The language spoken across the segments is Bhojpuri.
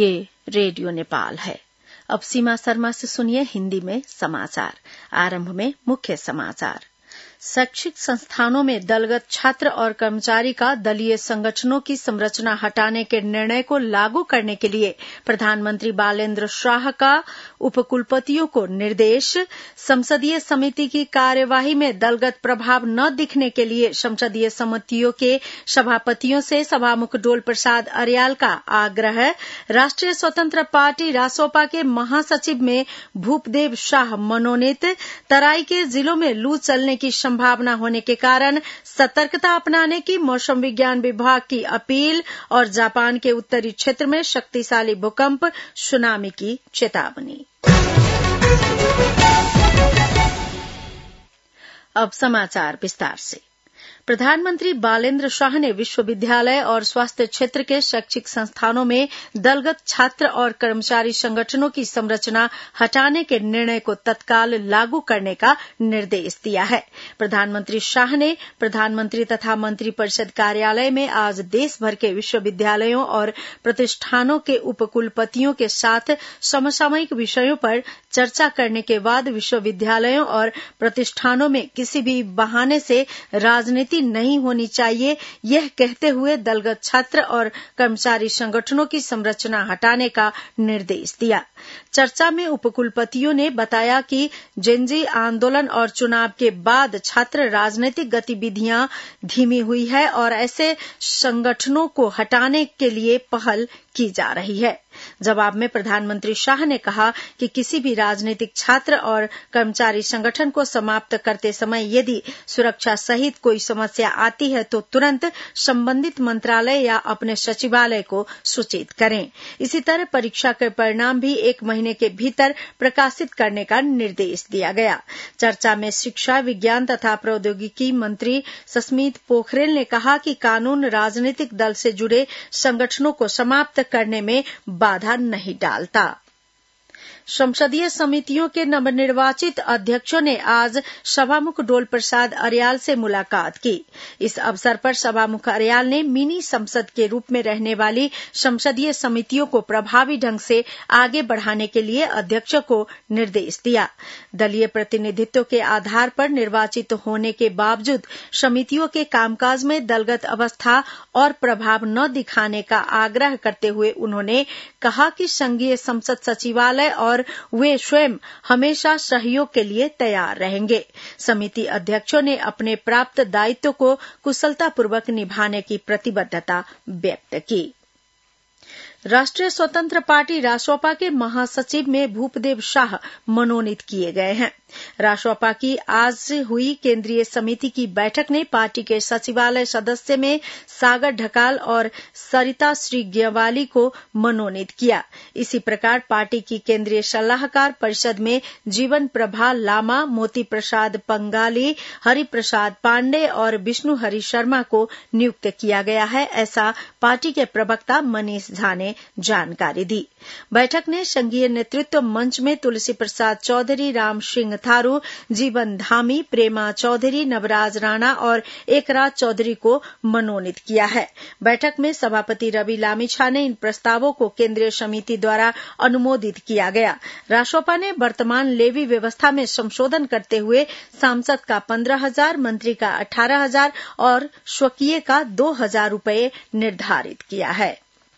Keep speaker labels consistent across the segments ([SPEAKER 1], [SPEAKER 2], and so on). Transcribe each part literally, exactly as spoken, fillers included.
[SPEAKER 1] ये रेडियो नेपाल है। अब सीमा शर्मा से सुनिए हिंदी में समाचार। आरंभ में मुख्य समाचार। शैक्षिक संस्थानों में दलगत छात्र और कर्मचारी का दलीय संगठनों की संरचना हटाने के निर्णय को लागू करने के लिए प्रधानमंत्री बालेन्द्र शाह का उपकुलपतियों को निर्देश। संसदीय समिति की कार्यवाही में दलगत प्रभाव न दिखने के लिए संसदीय समितियों के सभापतियों से सभामुख डोल प्रसाद अर्याल का आग्रह। राष्ट्रीय स्वतंत्र पार्टी रासोपा के महासचिव में भूपदेव शाह मनोनीत। तराई के जिलों में लू चलने की संभावना होने के कारण सतर्कता अपनाने की मौसम विज्ञान विभाग की अपील। और जापान के उत्तरी क्षेत्र में शक्तिशाली भूकंप, सुनामी की चेतावनी। अब समाचार विस्तार से। प्रधानमंत्री बालेन्द्र शाह ने विश्वविद्यालय और स्वास्थ्य क्षेत्र के शैक्षिक संस्थानों में दलगत छात्र और कर्मचारी संगठनों की संरचना हटाने के निर्णय को तत्काल लागू करने का निर्देश दिया है। प्रधानमंत्री शाह ने प्रधानमंत्री तथा मंत्रिपरिषद कार्यालय में आज देश भर के विश्वविद्यालयों और प्रतिष्ठानों के उपकुलपतियों के साथ समसामयिक विषयों पर चर्चा करने के बाद विश्वविद्यालयों और प्रतिष्ठानों में किसी भी बहाने से राजनीति नहीं होनी चाहिए, यह कहते हुए दलगत छात्र और कर्मचारी संगठनों की संरचना हटाने का निर्देश दिया। चर्चा में उपकुलपतियों ने बताया कि जेनजी आंदोलन और चुनाव के बाद छात्र राजनीतिक गतिविधियां धीमी हुई है और ऐसे संगठनों को हटाने के लिए पहल की जा रही है। जवाब में प्रधानमंत्री शाह ने कहा कि किसी भी राजनीतिक छात्र और कर्मचारी संगठन को समाप्त करते समय यदि सुरक्षा सहित कोई समस्या आती है तो तुरंत संबंधित मंत्रालय या अपने सचिवालय को सूचित करें। इसी तरह परीक्षा के परिणाम भी एक महीने के भीतर प्रकाशित करने का निर्देश दिया गया। चर्चा में शिक्षा, विज्ञान तथा प्रौद्योगिकी मंत्री सस्मित पोखरेल ने कहा कि कानून राजनीतिक दल से जुड़े संगठनों को समाप्त करने में बाधा नहीं डालता। संसदीय समितियों के नवनिर्वाचित अध्यक्षों ने आज सभामुख डोल प्रसाद अर्याल से मुलाकात की। इस अवसर पर सभामुख अर्याल ने मिनी संसद के रूप में रहने वाली संसदीय समितियों को प्रभावी ढंग से आगे बढ़ाने के लिए अध्यक्ष को निर्देश दिया। दलीय प्रतिनिधित्व के आधार पर निर्वाचित होने के बावजूद समितियों के कामकाज में दलगत अवस्था और प्रभाव न दिखाने का आग्रह करते हुए उन्होंने कहा कि संघीय संसद सचिवालय और वे स्वयं हमेशा सहयोग के लिए तैयार रहेंगे। समिति अध्यक्षों ने अपने प्राप्त दायित्व को कुशलतापूर्वक निभाने की प्रतिबद्धता व्यक्त की। राष्ट्रीय स्वतंत्र पार्टी रासोपा के महासचिव में भूपदेव शाह मनोनीत किए गए हैं। रासोपा की आज से हुई केंद्रीय समिति की बैठक ने पार्टी के सचिवालय सदस्य में सागर ढकाल और सरिता श्री ग्यवाली को मनोनीत किया। इसी प्रकार पार्टी की केंद्रीय सलाहकार परिषद में जीवन प्रभा लामा, मोती प्रसाद पंगाली, हरि प्रसाद पांडे और विष्णु हरि शर्मा को नियुक्त किया गया है, ऐसा पार्टी के प्रवक्ता मनीष झा ने जानकारी दी। बैठक ने संघीय नेतृत्व मंच में तुलसी प्रसाद चौधरी, राम सिंह थारू, जीवन धामी, प्रेमा चौधरी, नवराज राणा और एकराज चौधरी को मनोनीत किया है। बैठक में सभापति रवि लामिछा ने इन प्रस्तावों को केंद्रीय समिति द्वारा अनुमोदित किया गया। रासोपा ने वर्तमान लेवी व्यवस्था में संशोधन करते हुए सांसद का पंद्रह हजार, मंत्री का अठारह हजार और स्वकीय का दो हजार रूपये निर्धारित किया है।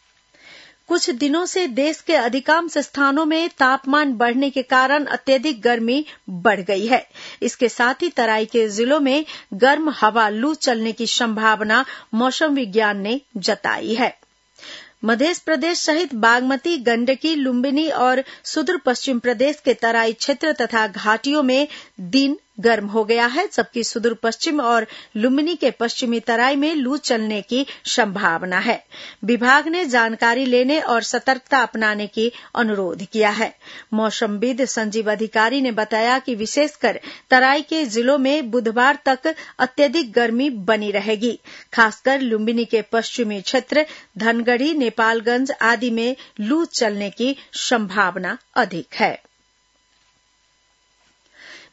[SPEAKER 1] कुछ दिनों से देश के अधिकांश स्थानों में तापमान बढ़ने के कारण अत्यधिक गर्मी बढ़ गई है। इसके साथ ही तराई के जिलों में गर्म हवा लू चलने की संभावना मौसम विज्ञान ने जताई है। मध्य प्रदेश सहित बागमती, गंडकी, लुम्बिनी और सुदूर पश्चिम प्रदेश के तराई क्षेत्र तथा घाटियों में दिन गर्म हो गया है, जबकि सुदूर पश्चिम और लुम्बिनी के पश्चिमी तराई में लू चलने की संभावना है। विभाग ने जानकारी लेने और सतर्कता अपनाने की अनुरोध किया है। मौसमविद संजीव अधिकारी ने बताया कि विशेषकर तराई के जिलों में बुधवार तक अत्यधिक गर्मी बनी रहेगी। खासकर लुम्बिनी के पश्चिमी क्षेत्र, धनगढ़ी, नेपालगंज आदि में लू चलने की संभावना अधिक है।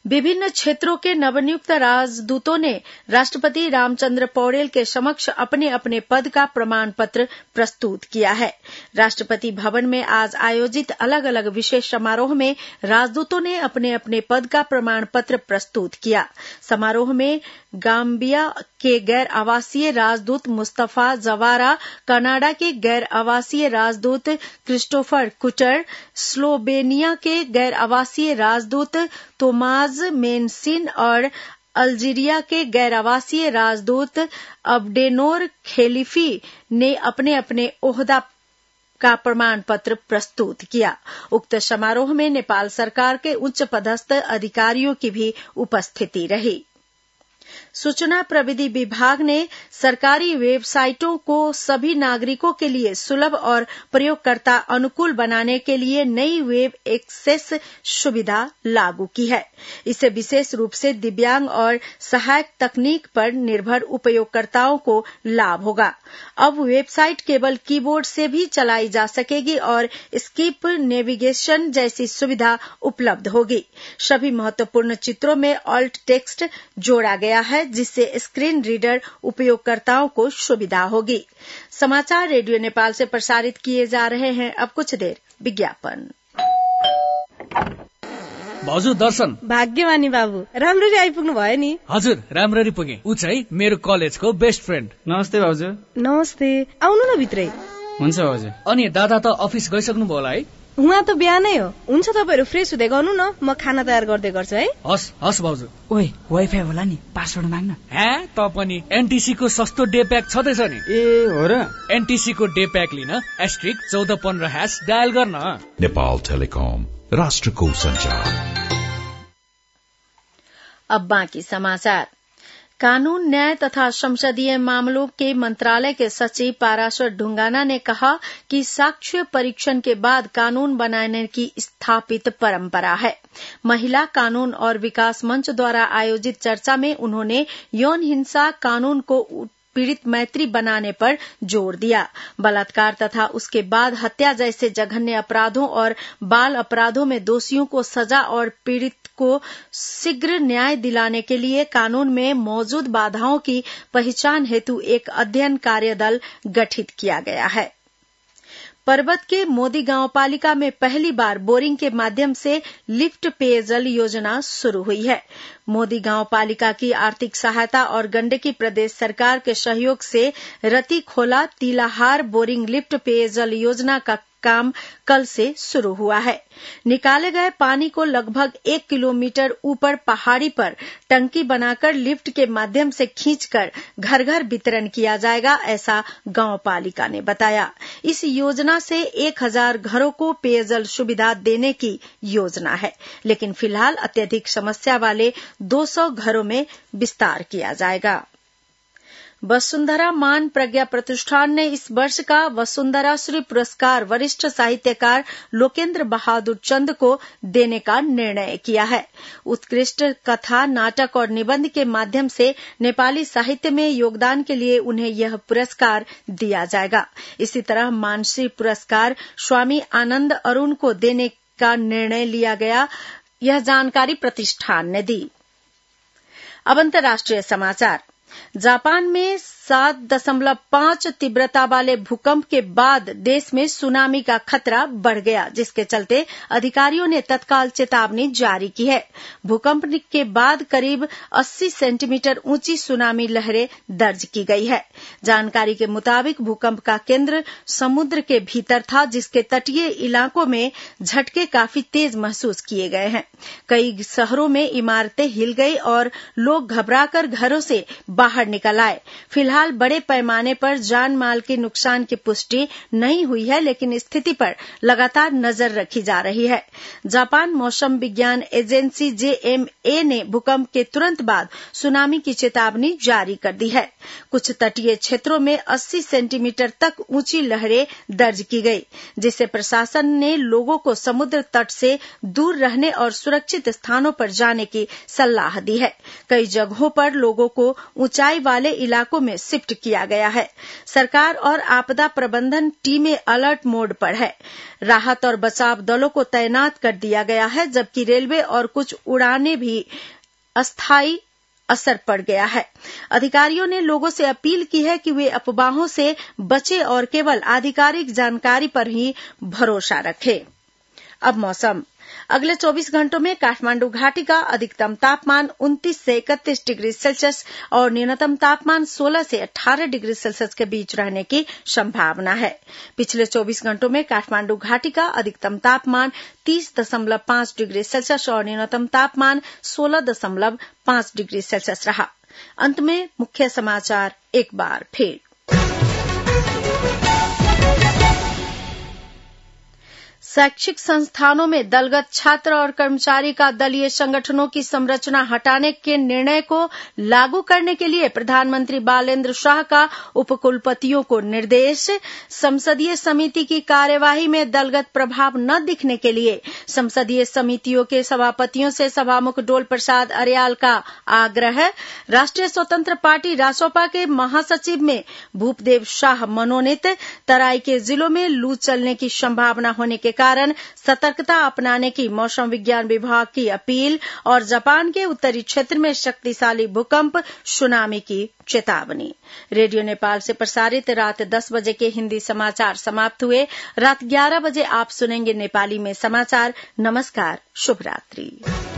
[SPEAKER 1] विभिन्न क्षेत्रों के नवनियुक्त राजदूतों ने राष्ट्रपति रामचंद्र पौडेल के समक्ष अपने अपने पद का प्रमाण पत्र प्रस्तुत किया है। राष्ट्रपति भवन में आज आयोजित अलग अलग विशेष समारोह में राजदूतों ने अपने अपने पद का प्रमाण पत्र प्रस्तुत किया। समारोह में गाम्बिया के गैर आवासीय राजदूत मुस्तफा जवारा, कनाडा के गैर आवासीय राजदूत क्रिस्टोफर कुटर, स्लोवेनिया के गैर आवासीय राजदूत तोमाज मेनसिन और अल्जीरिया के गैर आवासीय राजदूत अब्डेनोर खेलिफी ने अपने अपने ओहदा का प्रमाण पत्र प्रस्तुत किया। उक्त समारोह में नेपाल सरकार के उच्च पदस्थ अधिकारियों की भी उपस्थिति रही। सूचना प्रविधि विभाग ने सरकारी वेबसाइटों को सभी नागरिकों के लिए सुलभ और प्रयोगकर्ता अनुकूल बनाने के लिए नई वेब एक्सेस सुविधा लागू की है। इससे विशेष रूप से दिव्यांग और सहायक तकनीक पर निर्भर उपयोगकर्ताओं को लाभ होगा। अब वेबसाइट केवल कीबोर्ड से भी चलाई जा सकेगी और स्किप नेविगेशन जैसी सुविधा उपलब्ध होगी। सभी महत्वपूर्ण चित्रों में ऑल्ट टेक्स्ट जोड़ा गया है, जिससे स्क्रीन रीडर उपयोगकर्ताओं को सुविधा होगी। समाचार रेडियो नेपाल से प्रसारित किए जा रहे हैं। अब कुछ देर विज्ञापन।
[SPEAKER 2] भाउजू दर्शन।
[SPEAKER 3] भाग्यमानी बाबु, राम्ररी आइपुग्नु भयो नि।
[SPEAKER 2] हजुर, राम्ररी पुगे। ऊ चाहिँ मेरो कलेजको बेस्ट फ्रेन्ड।
[SPEAKER 4] नमस्ते भाउजू।
[SPEAKER 3] नमस्ते, आउनु न भित्रै।
[SPEAKER 4] हुन्छ भाउजू।
[SPEAKER 2] अनि दादा त अफिस गइसक्नु भयो होला है?
[SPEAKER 3] उहाँ त बिहानै हो। हुन्छ, तपाईहरु फ्रेस हुँदै गर्नु न, म खाना तयार गर्दै गर्छु है।
[SPEAKER 2] हस् हस् भाउजू।
[SPEAKER 5] ओए, वाइफाई होला नि, पासवर्ड माग्न।
[SPEAKER 2] हे, त पनि एनटीसी को सस्तो डे प्याक छदैछ नि।
[SPEAKER 4] ए हो र?
[SPEAKER 2] एनटीसी को डे प्याक लिन एस्ट्रिक चौध पन्ध्र हैश डायल गर्न।
[SPEAKER 6] नेपाल टेलिकम, राष्ट्रको संचार।
[SPEAKER 1] अब बाकी समाचार। कानून, न्याय तथा संसदीय मामलों के मंत्रालय के सचिव पाराशर ढुंगाना ने कहा कि साक्ष्य परीक्षण के बाद कानून बनाने की स्थापित परंपरा है। महिला कानून और विकास मंच द्वारा आयोजित चर्चा में उन्होंने यौन हिंसा कानून को पीड़ित मैत्री बनाने पर जोर दिया। बलात्कार तथा उसके बाद हत्या जैसे जघन्य अपराधों और बाल अपराधों में दोषियों को सजा और पीड़ित को शीघ्र न्याय दिलाने के लिए कानून में मौजूद बाधाओं की पहचान हेतु एक अध्ययन कार्यदल गठित किया गया है। पर्वत के मोदी गांवपालिका में पहली बार बोरिंग के माध्यम से लिफ्ट पेयजल योजना शुरू हुई है। मोदी गांवपालिका की आर्थिक सहायता और गंडकी प्रदेश सरकार के सहयोग से रती खोला तिलाहार बोरिंग लिफ्ट पेयजल योजना का काम कल से शुरू हुआ है। निकाले गए पानी को लगभग एक किलोमीटर ऊपर पहाड़ी पर टंकी बनाकर लिफ्ट के माध्यम से खींचकर घर घर वितरण किया जाएगा, ऐसा गांव पालिका ने बताया। इस योजना से एक हजार घरों को पेयजल सुविधा देने की योजना है, लेकिन फिलहाल अत्यधिक समस्या वाले दो सौ घरों में विस्तार किया जाएगा। वसुंधरा मान प्रज्ञा प्रतिष्ठान ने इस वर्ष का वसुंधरा श्री पुरस्कार वरिष्ठ साहित्यकार लोकेंद्र बहादुर चंद को देने का निर्णय किया है। उत्कृष्ट कथा, नाटक और निबंध के माध्यम से नेपाली साहित्य में योगदान के लिए उन्हें यह पुरस्कार दिया जाएगा। इसी तरह मानश्री पुरस्कार स्वामी आनंद अरुण को देने का निर्णय लिया गया, यह जानकारी प्रतिष्ठान ने दी। अब अंतर्राष्ट्रीय समाचार। जापान में सात दशमलव पांच तीव्रता वाले भूकंप के बाद देश में सुनामी का खतरा बढ़ गया, जिसके चलते अधिकारियों ने तत्काल चेतावनी जारी की है। भूकंप के बाद करीब अस्सी सेंटीमीटर ऊंची सुनामी लहरें दर्ज की गई है। जानकारी के मुताबिक भूकंप का केंद्र समुद्र के भीतर था, जिसके तटीय इलाकों में झटके काफी तेज महसूस किए गए हैं। कई शहरों में इमारतें हिल गई और लोग घबराकर घरों से बाहर निकल आए। फिलहाल बड़े पैमाने पर जान माल के नुकसान की पुष्टि नहीं हुई है, लेकिन स्थिति पर लगातार नजर रखी जा रही है। जापान मौसम विज्ञान एजेंसी जेएमए ने भूकंप के तुरंत बाद सुनामी की चेतावनी जारी कर दी है। कुछ तटीय क्षेत्रों में अस्सी सेंटीमीटर तक ऊंची लहरें दर्ज की गई, जिससे प्रशासन ने लोगों को समुद्र तट से दूर रहने और सुरक्षित स्थानों पर जाने की सलाह दी है। कई जगहों पर लोगों को ऊंचाई वाले इलाकों में शिफ्ट किया गया है। सरकार और आपदा प्रबंधन टीमें अलर्ट मोड पर है। राहत और बचाव दलों को तैनात कर दिया गया है, जबकि रेलवे और कुछ उड़ानें भी अस्थायी असर पड़ गया है। अधिकारियों ने लोगों से अपील की है कि वे अफवाहों से बचें और केवल आधिकारिक जानकारी पर ही भरोसा रखें। अब मौसम। अगले चौबीस घंटों में काठमांडू घाटी का अधिकतम तापमान उनतीस से इकतीस डिग्री सेल्सियस और न्यूनतम तापमान सोलह से अठारह डिग्री सेल्सियस के बीच रहने की संभावना है। पिछले चौबीस घंटों में काठमांडू घाटी का अधिकतम तापमान तीस दशमलव पांच डिग्री सेल्सियस और न्यूनतम तापमान सोलह दशमलव पांच डिग्री सेल्सियस रहा। अंत में मुख्य समाचार एक बार फिर। शैक्षिक संस्थानों में दलगत छात्र और कर्मचारी का दलीय संगठनों की संरचना हटाने के निर्णय को लागू करने के लिए प्रधानमंत्री बालेन्द्र शाह का उपकुलपतियों को निर्देश। संसदीय समिति की कार्यवाही में दलगत प्रभाव न दिखने के लिए संसदीय समितियों के सभापतियों से सभामुख डोल प्रसाद अर्याल का आग्रह। राष्ट्रीय स्वतंत्र पार्टी रासोपा के महासचिव में भूपदेव शाह मनोनीत। तराई के जिलों में लू चलने की संभावना होने के कारण सतर्कता अपनाने की मौसम विज्ञान विभाग की अपील। और जापान के उत्तरी क्षेत्र में शक्तिशाली भूकंप, सुनामी की चेतावनी। रेडियो नेपाल से प्रसारित रात दस बजे के हिंदी समाचार समाप्त हुए। रात ग्यारह बजे आप सुनेंगे नेपाली में समाचार। नमस्कार, शुभ रात्रि।